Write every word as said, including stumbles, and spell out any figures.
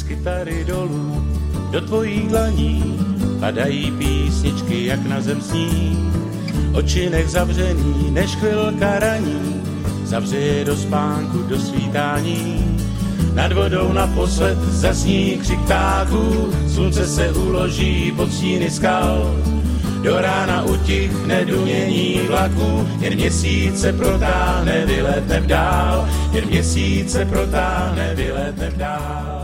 kytary dolů, do tvojich dlaní padají písničky, jak na zem sní. Oči nech zavřený, než chvilka raní, zavře je do spánku, do svítání. Nad vodou naposled zazní křik ptáků, slunce se uloží pod stíny skal. Do rána utichne dunění vlaků, jen měsíc se protáhne, vylétne v dál, jen měsíc se protáhne, vylétne v dál.